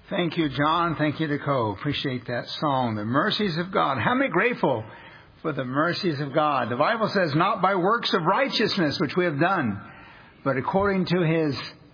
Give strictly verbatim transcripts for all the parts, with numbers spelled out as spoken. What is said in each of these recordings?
Thank you, John. Thank you, Nicole. Appreciate that song, The Mercies of God. How many grateful for the mercies of God? The Bible says, not by works of righteousness, which we have done, but according to His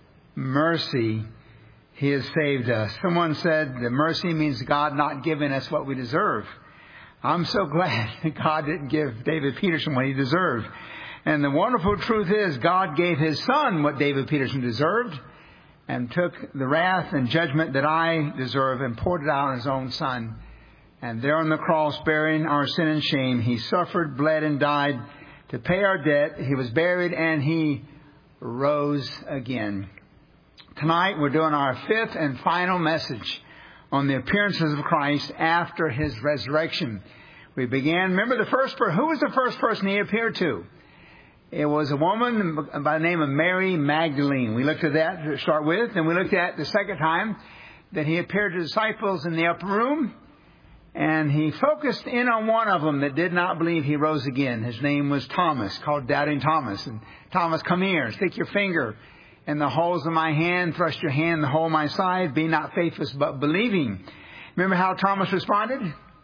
mercy, He has saved us. Someone said the mercy means God not giving us what we deserve. I'm so glad that God didn't give David Peterson what he deserved. And the wonderful truth is God gave His Son what David Peterson deserved, and took the wrath and judgment that I deserve and poured it out on His own Son. And there on the cross, bearing our sin and shame, He suffered, bled, and died to pay our debt. He was buried and He rose again. Tonight we're doing our fifth and final message on the appearances of Christ after His resurrection. We began, remember the first person, who was the first person He appeared to? It was a woman by the name of Mary Magdalene. We looked at that to start with. And we looked at the second time that He appeared to disciples in the upper room. And He focused in on one of them that did not believe He rose again. His name was Thomas, called Doubting Thomas. And Thomas, come here, stick your finger in the holes of my hand, thrust your hand in the hole of my side. Be not faithless, but believing. Remember how Thomas responded?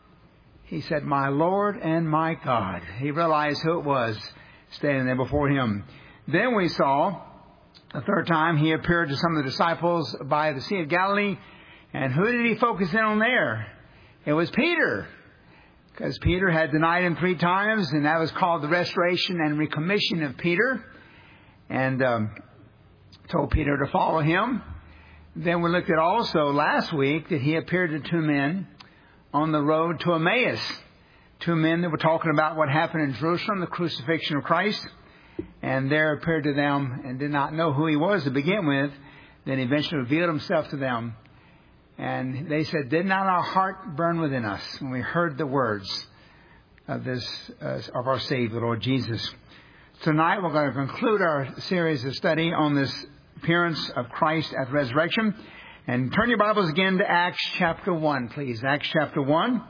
He said, my Lord and my God. He realized who it was standing there before Him. Then we saw the third time He appeared to some of the disciples by the Sea of Galilee. And who did He focus in on there? It was Peter. Because Peter had denied Him three times, and that was called the restoration and recommission of Peter. And um, told Peter to follow Him. Then we looked at also last week that He appeared to two men on the road to Emmaus. Two men that were talking about what happened in Jerusalem, the crucifixion of Christ. And there appeared to them and did not know who He was to begin with. Then eventually revealed Himself to them. And they said, did not our heart burn within us when we heard the words of this, uh, of our Savior, Lord Jesus? Tonight we're going to conclude our series of study on this appearance of Christ at resurrection. And turn your Bibles again to Acts chapter one, please. Acts chapter one.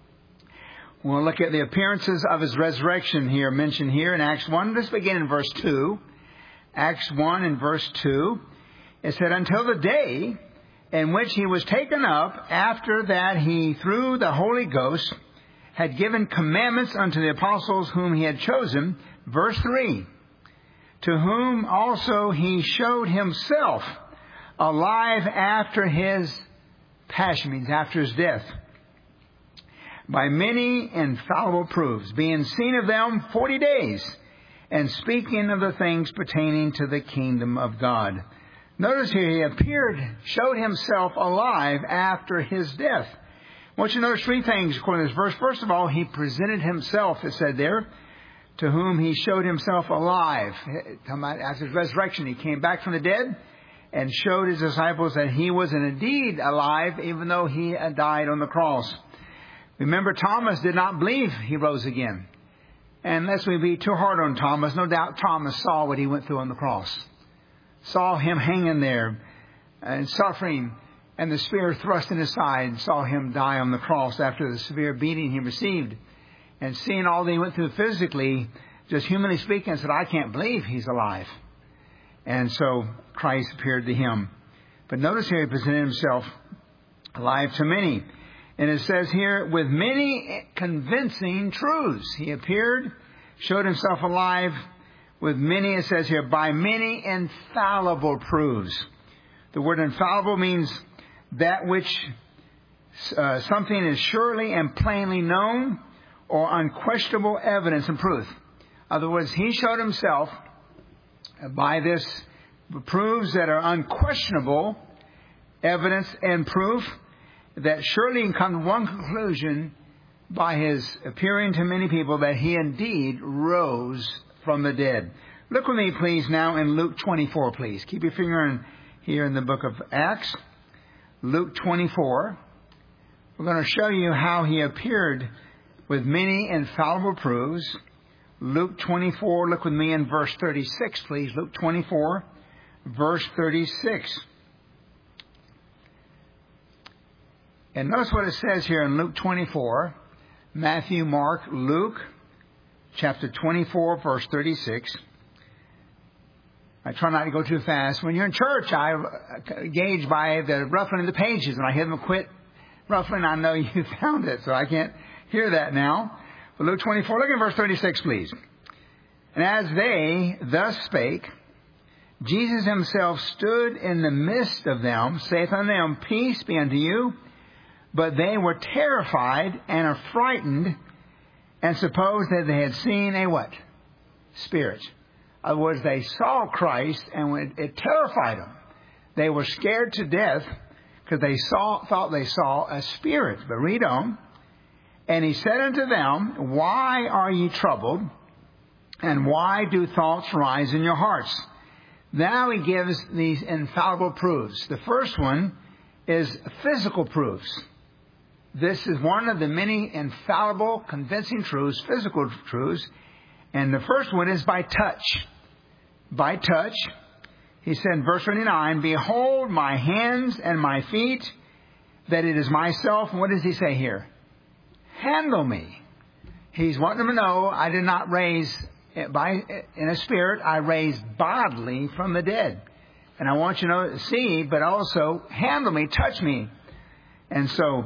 We'll look at the appearances of His resurrection here, mentioned here in Acts one. Let's begin in verse two. Acts one and verse two. It said, until the day in which He was taken up, after that He, through the Holy Ghost, had given commandments unto the apostles whom He had chosen. Verse three. To whom also He showed Himself alive after His passion, means after His death, by many infallible proofs, being seen of them forty days, and speaking of the things pertaining to the kingdom of God. Notice here, He appeared, showed Himself alive after His death. I want you to notice three things according to this verse. First of all, He presented Himself, it said there, to whom He showed Himself alive. After His resurrection, He came back from the dead and showed His disciples that He was indeed alive, even though He had died on the cross. Remember, Thomas did not believe He rose again. And lest we be too hard on Thomas, no doubt Thomas saw what He went through on the cross. Saw Him hanging there and suffering, and the spear thrust in His side, and saw Him die on the cross after the severe beating He received. And seeing all that He went through physically, just humanly speaking, said, I can't believe He's alive. And so Christ appeared to him. But notice here He presented Himself alive to many. And it says here, with many convincing truths. He appeared, showed Himself alive with many, it says here, by many infallible proofs. The word infallible means that which uh, something is surely and plainly known, or unquestionable evidence and proof. In other words, He showed Himself by this proofs that are unquestionable evidence and proof, that surely can come to one conclusion by His appearing to many people, that He indeed rose from the dead. Look with me, please, now in Luke twenty-four, please. Keep your finger in here in the book of Acts. Luke twenty-four. We're going to show you how He appeared with many infallible proofs. Luke twenty-four, look with me in verse thirty-six, please. Luke twenty-four, verse thirty-six. And notice what it says here in Luke twenty-four. Matthew, Mark, Luke, chapter twenty-four, verse thirty-six. I try not to go too fast. When you're in church, I gauge by the ruffling of the pages. When I hear them quit ruffling, I know you found it. So I can't hear that now. But Luke twenty-four, look at verse thirty-six, please. And as they thus spake, Jesus himself stood in the midst of them, saith unto them, Peace be unto you. But they were terrified and affrighted, and supposed that they had seen a what? Spirit. In other words, they saw Christ, and it terrified them. They were scared to death because they saw, thought they saw a spirit. But read on. And he said unto them, Why are ye troubled? And why do thoughts rise in your hearts? Now he gives these infallible proofs. The first one is physical proofs. This is one of the many infallible, convincing truths, physical truths. And the first one is by touch. By touch, he said in verse twenty-nine, Behold my hands and my feet, that it is myself. And what does he say here? Handle me. He's wanting them to know, I did not raise by in a spirit, I raised bodily from the dead. And I want you to know, see, but also handle me, touch me. And so,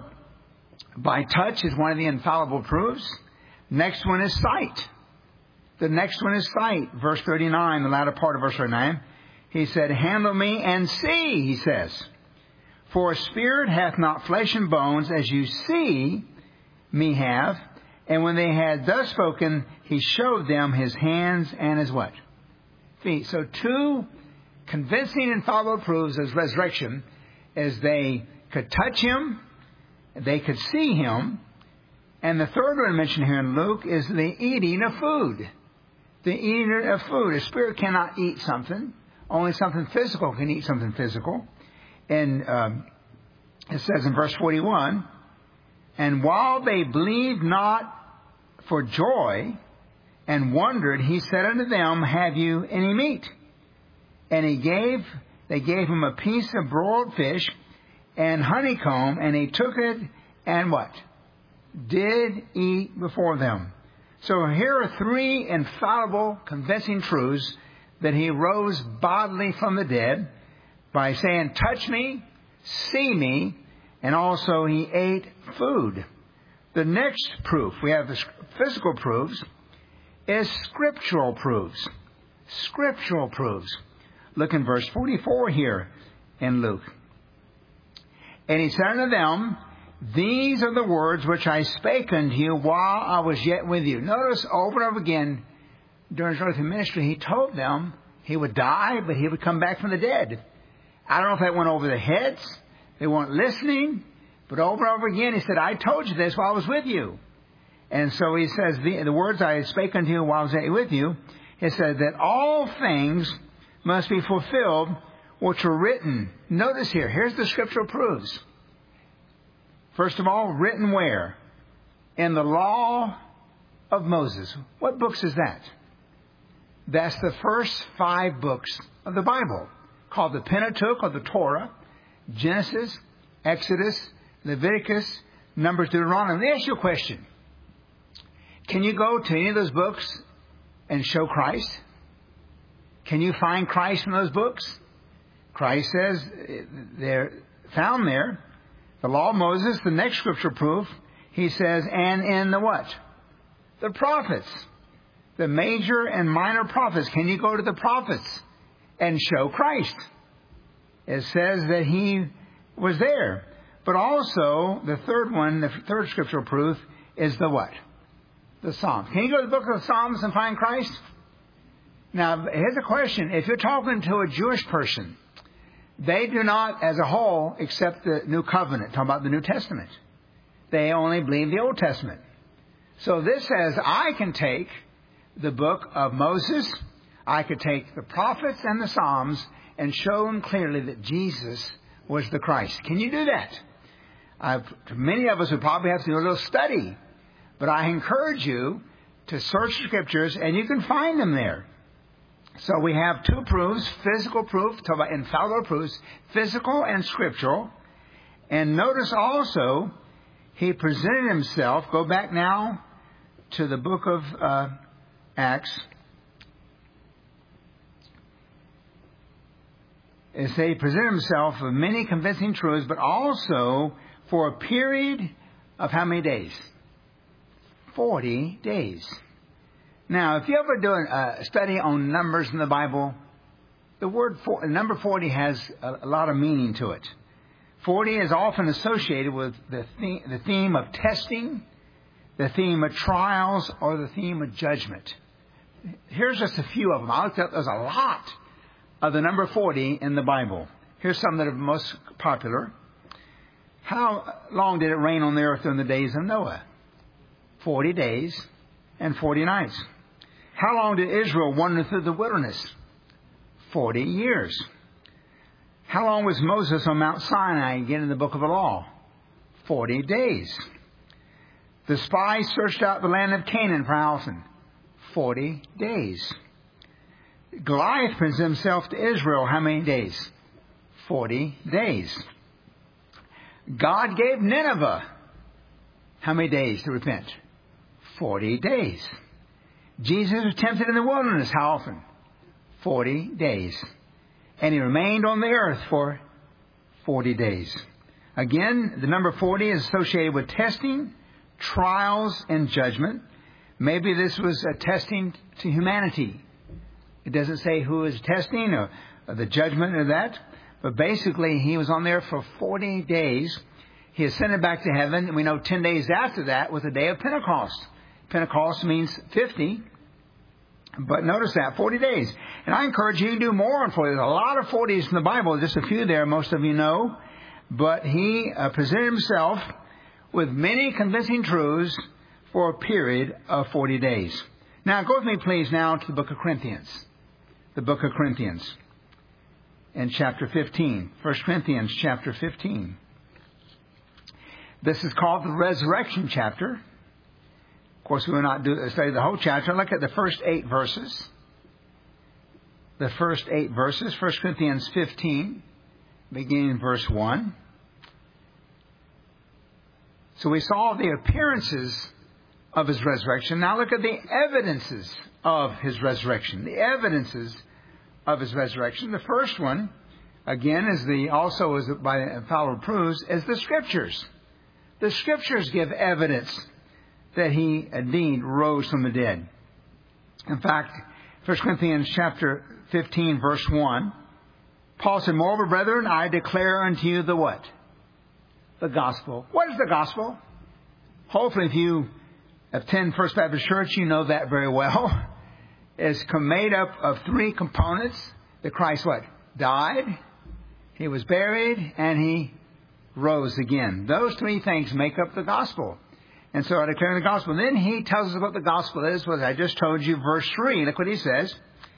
by touch is one of the infallible proofs. Next one is sight. The next one is sight. Verse thirty-nine, the latter part of verse thirty-nine. He said, Handle me and see, he says. For a spirit hath not flesh and bones, as you see me have. And when they had thus spoken, he showed them his hands and his what? Feet. So two convincing infallible proofs of resurrection is they could touch him, they could see him, and the third one mentioned here in Luke is the eating of food. The eating of food. A spirit cannot eat something. Only something physical can eat something physical. And um, it says in verse forty-one, And while they believed not for joy and wondered, he said unto them, Have you any meat? And he gave, they gave him a piece of broiled fish and honeycomb, and he took it and what? Did eat before them. So here are three infallible, convincing truths that he rose bodily from the dead by saying, touch me, see me, and also he ate food. The next proof, we have the physical proofs, is scriptural proofs. Scriptural proofs. Look in verse forty-four here in Luke. And he said unto them, These are the words which I spake unto you while I was yet with you. Notice over and over again during his earthly ministry, he told them he would die, but he would come back from the dead. I don't know if that went over their heads. They weren't listening. But over and over again, he said, I told you this while I was with you. And so he says, the, the words I spake unto you while I was with you, he said that all things must be fulfilled which are written. Notice here, here's the scriptural proofs. First of all, written where? In the law of Moses. What books is that? That's the first five books of the Bible, called the Pentateuch or the Torah, Genesis, Exodus, Leviticus, Numbers, Deuteronomy. Let me ask you a question. Can you go to any of those books and show Christ? Can you find Christ in those books? Christ says they're found there. The law of Moses, the next scripture proof, he says, and in the what? The prophets. The major and minor prophets. Can you go to the prophets and show Christ? It says that he was there. But also, the third one, the third scriptural proof, is the what? The Psalms. Can you go to the book of the Psalms and find Christ? Now, here's a question. If you're talking to a Jewish person, they do not, as a whole, accept the New Covenant. Talking about the New Testament. They only believe the Old Testament. So this says, I can take the book of Moses, I could take the prophets and the Psalms, and show them clearly that Jesus was the Christ. Can you do that? Uh, many of us would probably have to do a little study. But I encourage you to search Scriptures, and you can find them there. So we have two proofs, physical proof, talk about infallible proofs, physical and scriptural. And notice also, he presented himself, go back now to the book of uh, Acts. is they present himself with many convincing truths, but also for a period of how many days? Forty days. Now, if you ever do a study on numbers in the Bible, the word for, number forty has a, a lot of meaning to it. Forty is often associated with the theme, the theme of testing, the theme of trials, or the theme of judgment. Here's just a few of them. I looked up, there's a lot of the number forty in the Bible. Here's some that are most popular. How long did it rain on the earth during the days of Noah? Forty days and forty nights. How long did Israel wander through the wilderness? Forty years. How long was Moses on Mount Sinai, again in the book of the law? Forty days. The spies searched out the land of Canaan for how often? Forty days. Goliath presents himself to Israel how many days? Forty days. God gave Nineveh how many days to repent? Forty days. Jesus was tempted in the wilderness how often? Forty days. And he remained on the earth for forty days. Again, the number forty is associated with testing, trials, and judgment. Maybe this was a testing to humanity. It doesn't say who is testing or, or the judgment or that. But basically, he was on there for forty days. He ascended back to heaven. And we know ten days after that was the day of Pentecost. Pentecost means fifty. But notice that, forty days. And I encourage you to do more on forty. There's a lot of forties in the Bible. Just a few there, most of you know. But he uh, presented himself with many convincing truths for a period of forty days. Now, go with me, please, now to the book of Corinthians. The book of Corinthians. In chapter fifteen. First Corinthians chapter fifteen. This is called the resurrection chapter. Of course, we will not do study the whole chapter. Look at the first eight verses. The first eight verses. First Corinthians fifteen, beginning in verse one. So we saw the appearances of his resurrection. Now look at the evidences of his resurrection. The evidences of his resurrection. The first one, again, is the also as by Paul proves, is the Scriptures. The Scriptures give evidence that he indeed rose from the dead. In fact, First Corinthians chapter fifteen, verse one, Paul said, "Moreover, brethren, I declare unto you the what? The gospel." What is the gospel? Hopefully, if you attend First Baptist Church, you know that very well. It's made up of three components. That Christ what? Died, he was buried, and he rose again. Those three things make up the gospel. And so I declare the gospel. And then he tells us what the gospel is, what I just told you, verse three. Look what he says.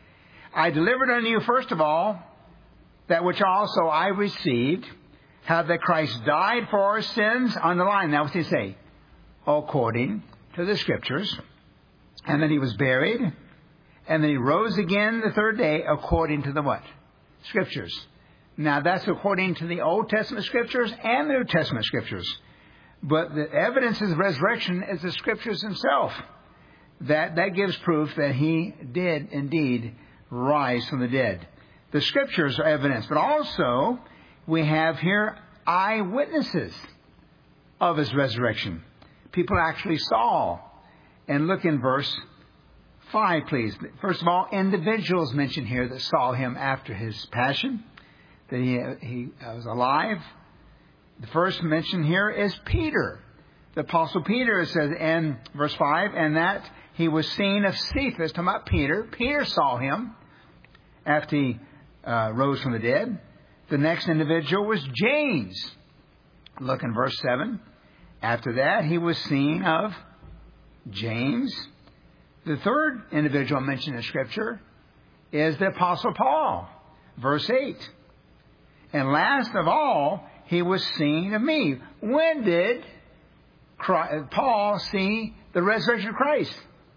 "I delivered unto you first of all that which also I received, how that Christ died for our sins," on the line. Now what's he say? "According to the Scriptures. And then he was buried. And then he rose again the third day according to the what? Scriptures." Now that's according to the Old Testament Scriptures and the New Testament Scriptures. But the evidence of resurrection is the Scriptures himself. That, that gives proof that he did indeed rise from the dead. The Scriptures are evidence. But also we have here eyewitnesses of his resurrection. People actually saw. And look in verse five, please. First of all, individuals mentioned here that saw him after his passion, that he, he was alive. The first mention here is Peter. The Apostle Peter, it says in verse five, "And that he was seen of Cephas," talking about Peter. Peter saw him after he uh, rose from the dead. The next individual was James. Look in verse seven. After that, he was seen of James. The third individual mentioned in Scripture is the Apostle Paul. Verse eight. "And last of all, he was seen of me." When did Christ, Paul see the resurrection of Christ?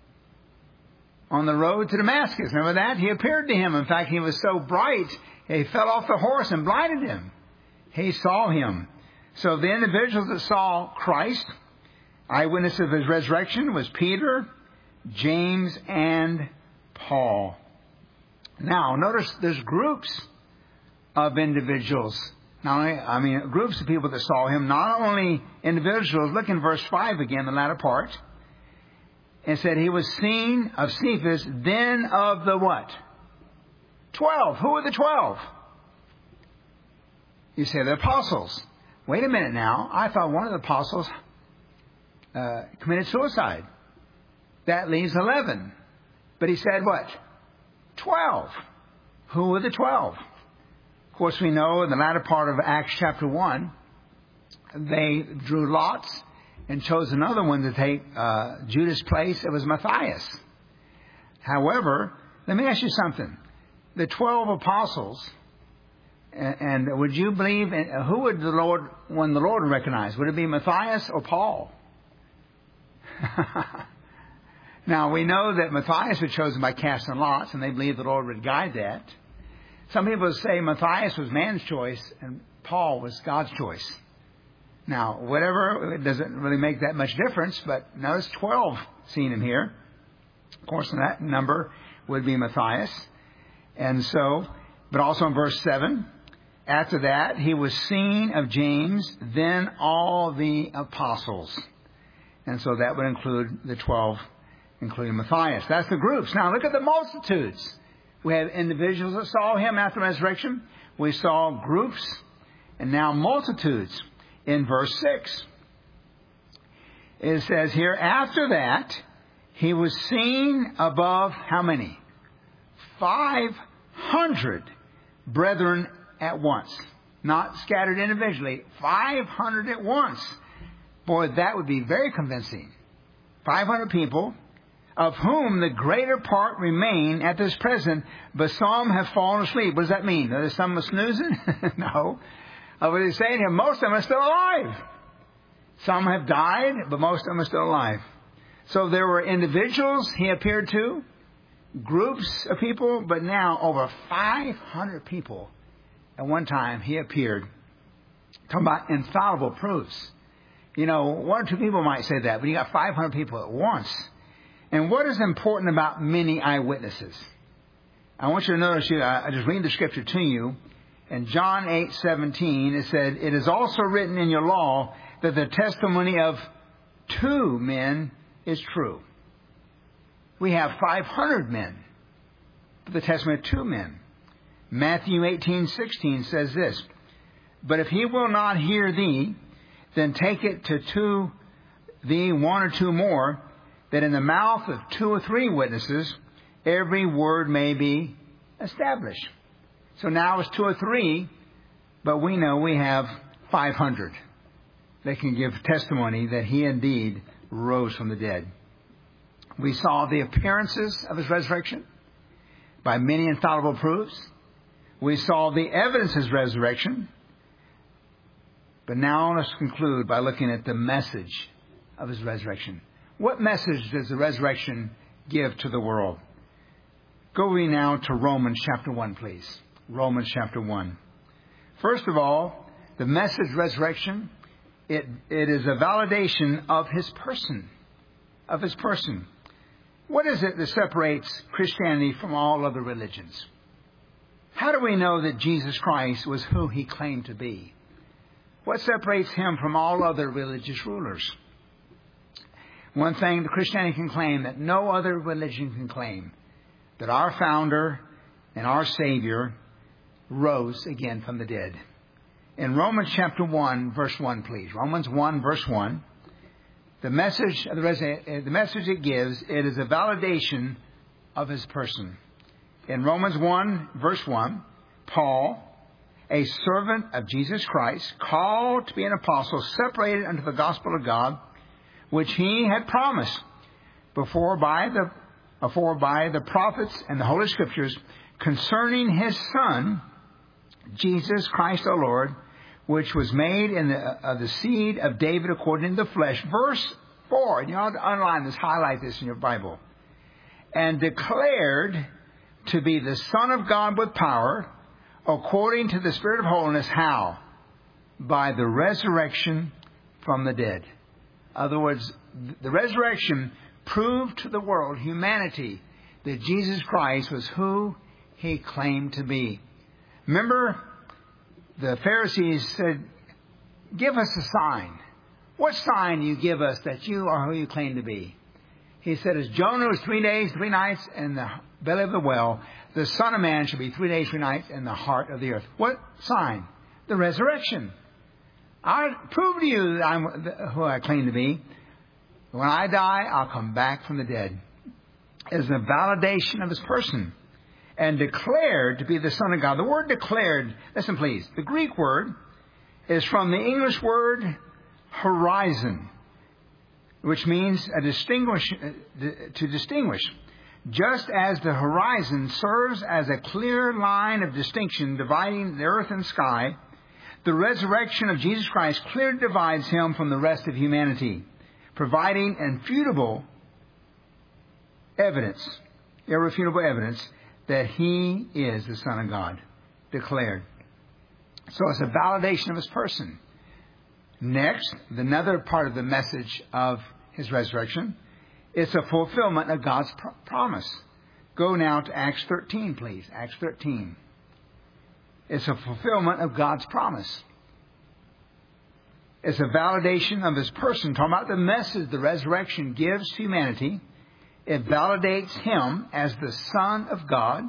On the road to Damascus. Remember that? He appeared to him. In fact, he was so bright, he fell off the horse and blinded him. He saw him. So the individuals that saw Christ, eyewitness of his resurrection, was Peter, James, and Paul. Now, notice there's groups of individuals. Not only, I mean, groups of people that saw him, not only individuals. Look in verse five again, the latter part. It said he was seen of Cephas, then of the what? Twelve. Who are the twelve? You say the apostles. Wait a minute now. I thought one of the apostles uh, committed suicide. That leaves eleven. But he said what? Twelve. Who were the twelve? Of course, we know in the latter part of Acts chapter one, they drew lots and chose another one to take uh, Judas' place. It was Matthias. However, let me ask you something. The twelve apostles, and, and would you believe, in, who would the Lord, when the Lord recognized? Would it be Matthias or Paul? Now, we know that Matthias was chosen by casting lots, and they believe the Lord would guide that. Some people say Matthias was man's choice and Paul was God's choice. Now, whatever, it doesn't really make that much difference, but notice twelve seen him here. Of course, that number would be Matthias. And so, but also in verse seven, after that, he was seen of James, then all the apostles. And so that would include the twelve, including Matthias. That's the groups. Now, look at the multitudes. We have individuals that saw him after resurrection. We saw groups and now multitudes in verse six. It says here, after that, he was seen above how many? five hundred brethren at once. Not scattered individually. five hundred at once. Boy, that would be very convincing. five hundred people, of whom the greater part remain at this present, but some have fallen asleep. What does that mean? Are there some snoozing? No. Uh, what he's saying here, most of them are still alive. Some have died, but most of them are still alive. So there were individuals he appeared to, groups of people, but now over five hundred people at one time he appeared. Talking about infallible proofs. You know, one or two people might say that, but you got five hundred people at once. And what is important about many eyewitnesses? I want you to notice, you, I just read the scripture to you. In John eight seventeen, it said, it is also written in your law that the testimony of two men is true. We have five hundred men, but the testimony of two men. Matthew eighteen sixteen says this, but if he will not hear thee, then take it to two, thee one or two more, that in the mouth of two or three witnesses, every word may be established. So now it's two or three, but we know we have five hundred that can give testimony that he indeed rose from the dead. We saw the appearances of his resurrection by many infallible proofs. We saw the evidence of his resurrection. But now let's conclude by looking at the message of his resurrection. What message does the resurrection give to the world? Go we now to Romans chapter one, please. Romans chapter one. First of all, the message of resurrection, it, it is a validation of his person. Of his person. What is it that separates Christianity from all other religions? How do we know that Jesus Christ was who he claimed to be? What separates him from all other religious rulers? One thing that Christianity can claim that no other religion can claim, that our founder and our Savior rose again from the dead. In Romans chapter one, verse one, please. Romans one, verse one. The message of the, res- the message it gives, it is a validation of his person. In Romans one, verse one, Paul, a servant of Jesus Christ, called to be an apostle, separated unto the gospel of God, which he had promised before by the before by the prophets and the Holy Scriptures concerning his Son, Jesus Christ our Lord, which was made in the, of the seed of David according to the flesh. Verse four, and you ought to underline this, highlight this in your Bible. And declared to be the Son of God with power, according to the Spirit of holiness. How? By the resurrection from the dead. In other words, the resurrection proved to the world, humanity, that Jesus Christ was who he claimed to be. Remember the Pharisees said, give us a sign. What sign do you give us that you are who you claim to be? He said, as Jonah was three days, three nights in the belly of the whale, the Son of Man shall be three days, three nights in the heart of the earth. What sign? The resurrection. I'll prove to you that I'm who I claim to be. When I die, I'll come back from the dead. As a validation of his person and declared to be the Son of God. The word declared, listen please, the Greek word is from the English word horizon, which means a distinguish, to distinguish. Just as the horizon serves as a clear line of distinction dividing the earth and sky, the resurrection of Jesus Christ clearly divides him from the rest of humanity, providing infutable evidence, irrefutable evidence that he is the Son of God, declared. So it's a validation of his person. Next, another part of the message of his resurrection, it's a fulfillment of God's pr- promise. Go now to Acts thirteen, please. Acts thirteen. It's a fulfillment of God's promise. It's a validation of his person. Talking about the message the resurrection gives to humanity. It validates him as the Son of God,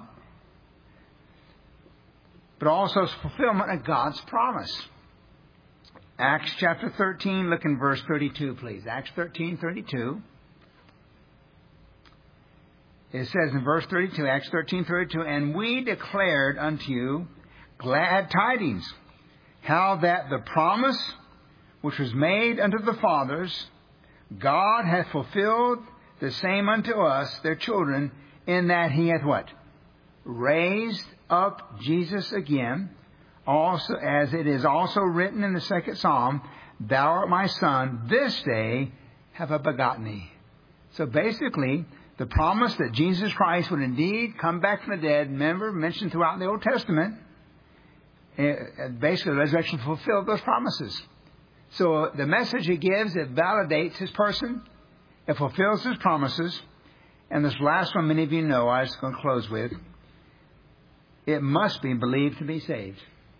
but also it's fulfillment of God's promise. Acts chapter thirteen, look in verse thirty-two, please. Acts thirteen, thirty-two. It says in verse thirty-two, Acts thirteen, thirty-two, and we declared unto you glad tidings, how that the promise which was made unto the fathers, God hath fulfilled the same unto us, their children, in that he hath what? Raised up Jesus again, also as it is also written in the second Psalm, thou art my son, this day have I begotten thee. So basically, the promise that Jesus Christ would indeed come back from the dead, remember, mentioned throughout the Old Testament, basically the resurrection fulfilled those promises. So the message he gives, it validates his person, it fulfills his promises, and this last one many of you know, I was going to close with, it must be believed to be saved.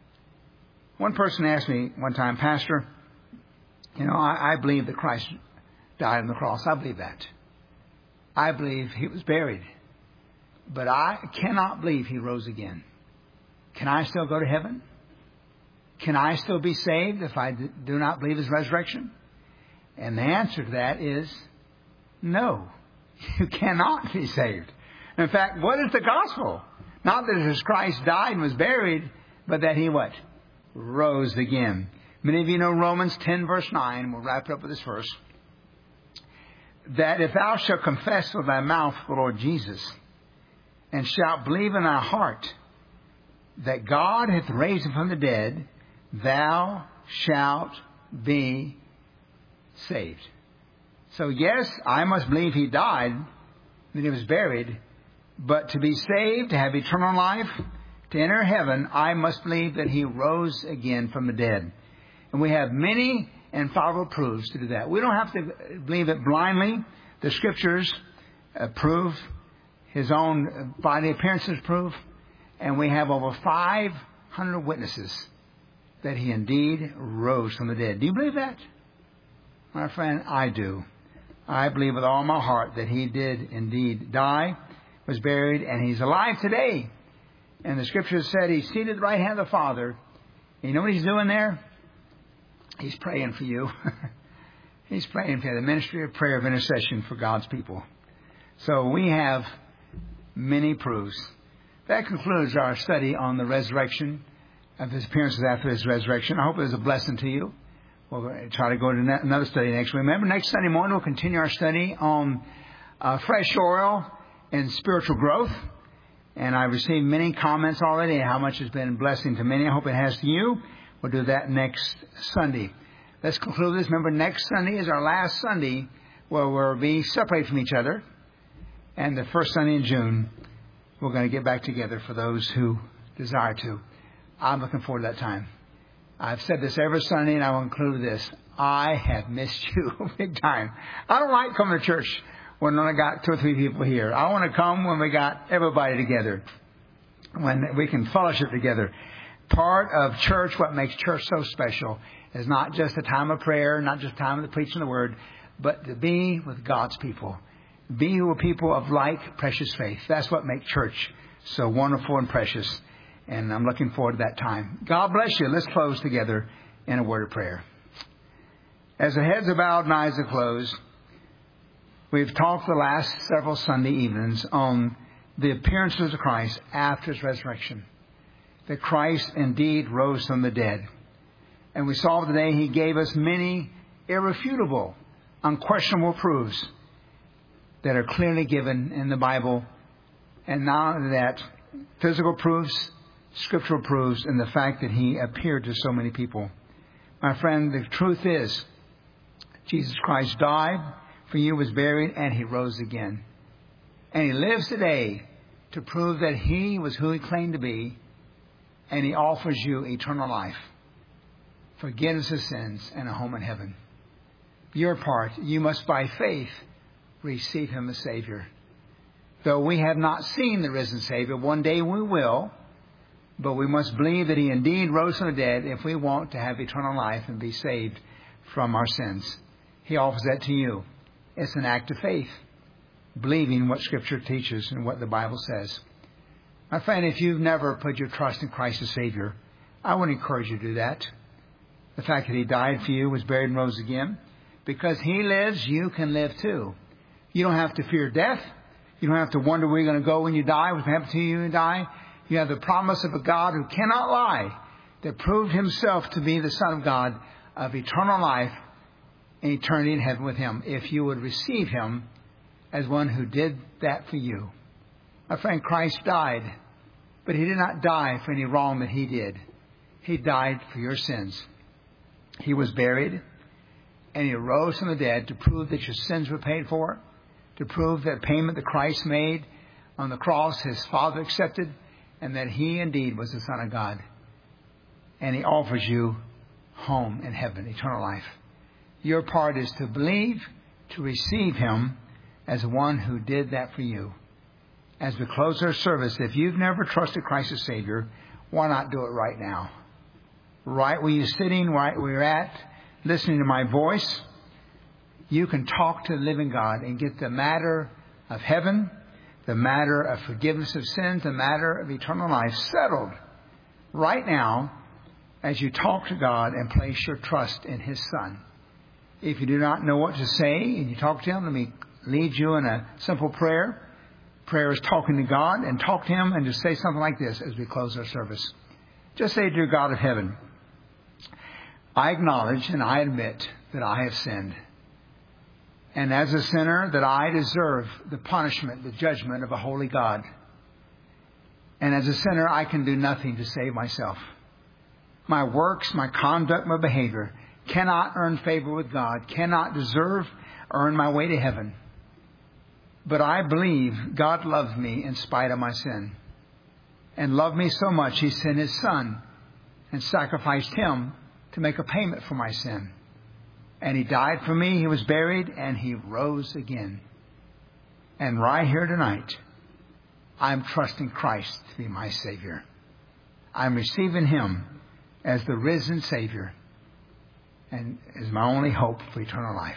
One person asked me one time, Pastor, you know, I, I believe that Christ died on the cross. I believe that. I believe he was buried. But I cannot believe he rose again. Can I still go to heaven? Can I still be saved if I do not believe his resurrection? And the answer to that is no. You cannot be saved. In fact, what is the gospel? Not that his Christ died and was buried, but that he what? Rose again. Many of you know Romans ten verse nine. We'll wrap it up with this verse. That if thou shalt confess with thy mouth the Lord Jesus, and shalt believe in thy heart that God hath raised him from the dead, thou shalt be saved. So yes, I must believe he died, that he was buried, but to be saved, to have eternal life, to enter heaven, I must believe that he rose again from the dead. And we have many infallible proofs to do that. We don't have to believe it blindly. The Scriptures uh, prove, his own body appearances prove, and we have over five hundred witnesses that he indeed rose from the dead. Do you believe that? My friend, I do. I believe with all my heart that he did indeed die, was buried, and he's alive today. And the Scriptures said he's seated at the right hand of the Father. And you know what he's doing there? He's praying for you. He's praying for the ministry of prayer of intercession for God's people. So we have many proofs. That concludes our study on the resurrection of his appearances after his resurrection. I hope it was a blessing to you. We'll try to go to another study next week. Remember, next Sunday morning we'll continue our study on uh, fresh oil and spiritual growth. And I've received many comments already how much has been a blessing to many. I hope it has to you. We'll do that next Sunday. Let's conclude this. Remember, next Sunday is our last Sunday where we'll be separated from each other. And the first Sunday in June, we're going to get back together for those who desire to. I'm looking forward to that time. I've said this every Sunday, and I will include this. I have missed you big time. I don't like coming to church when I got two or three people here. I want to come when we got everybody together, when we can fellowship together. Part of church, what makes church so special, is not just a time of prayer, not just a time of the preaching of the word, but to be with God's people. Be with people of like precious faith. That's what makes church so wonderful and precious. And I'm looking forward to that time. God bless you. Let's close together in a word of prayer. As the heads are bowed and eyes are closed, we've talked the last several Sunday evenings on the appearances of Christ after His resurrection. That Christ indeed rose from the dead. And we saw today He gave us many irrefutable, unquestionable proofs that are clearly given in the Bible. And not only that, physical proofs, scriptural proofs, and the fact that He appeared to so many people. My friend, the truth is, Jesus Christ died for you, was buried, and He rose again. And He lives today to prove that He was who He claimed to be, and He offers you eternal life, forgiveness of sins, and a home in heaven. Your part, you must by faith receive Him as Savior. Though we have not seen the risen Savior, one day we will, but we must believe that He indeed rose from the dead if we want to have eternal life and be saved from our sins. He offers that to you. It's an act of faith, believing what Scripture teaches and what the Bible says. My friend, if you've never put your trust in Christ as Savior, I would encourage you to do that. The fact that He died for you, was buried, and rose again. Because He lives, you can live too. You don't have to fear death. You don't have to wonder where you're going to go when you die, what's going to happen to you when you die. You have the promise of a God who cannot lie, that proved Himself to be the Son of God, of eternal life and eternity in heaven with Him, if you would receive Him as one who did that for you. My friend, Christ died, but He did not die for any wrong that He did. He died for your sins. He was buried, and He arose from the dead to prove that your sins were paid for, to prove that payment that Christ made on the cross, His Father accepted, and that He indeed was the Son of God. And He offers you home in heaven, eternal life. Your part is to believe, to receive Him as one who did that for you. As we close our service, if you've never trusted Christ as Savior, why not do it right now? Right where you're sitting, right where you're at, listening to my voice, you can talk to the living God and get the matter of heaven, the matter of forgiveness of sins, the matter of eternal life settled right now as you talk to God and place your trust in His Son. If you do not know what to say and you talk to Him, let me lead you in a simple prayer. Prayer is talking to God, and talk to Him and just say something like this as we close our service. Just say, dear God of heaven, I acknowledge and I admit that I have sinned. And as a sinner, that I deserve the punishment, the judgment of a holy God. And as a sinner, I can do nothing to save myself. My works, my conduct, my behavior cannot earn favor with God, cannot deserve, earn my way to heaven. But I believe God loves me in spite of my sin. And loved me so much, He sent His Son and sacrificed Him to make a payment for my sin. And He died for me, He was buried, and He rose again. And right here tonight, I'm trusting Christ to be my Savior. I'm receiving Him as the risen Savior and as my only hope for eternal life.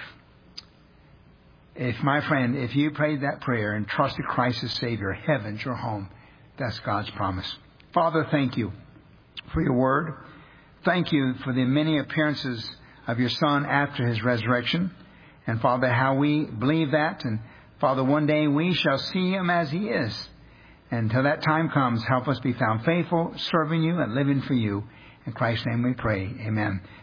If, my friend, if you prayed that prayer and trusted Christ as Savior, heaven's your home. That's God's promise. Father, thank you for your word. Thank you for the many appearances of your Son after His resurrection. And Father, how we believe that. And Father, one day we shall see Him as He is. And until that time comes, help us be found faithful, serving you and living for you. In Christ's name we pray. Amen.